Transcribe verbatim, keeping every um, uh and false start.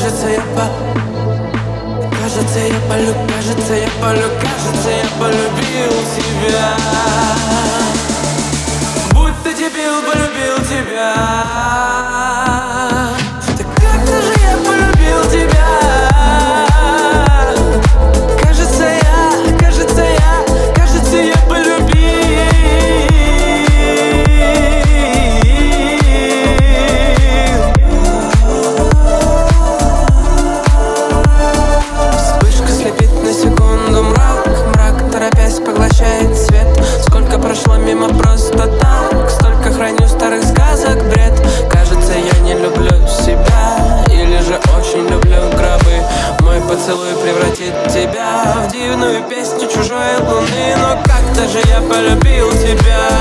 кажется, я по... Кажется, я полю, кажется, я полю, кажется, я полюбил тебя. Будь ты дебил, полюбил тебя. Да как-то же я полюбил тебя. Кажется, я, кажется, я, кажется, я полюбил. Вспышка слепит на секунду мрак, мрак, торопясь, поглощает свет. Сколько прошло мимо просто так, столько храню старых сказок бред. Кажется, я не люблю себя, или же очень люблю гробы. Мой поцелуй превратит тебя в дивную песню чужой луны. Но как-то же я полюбил тебя.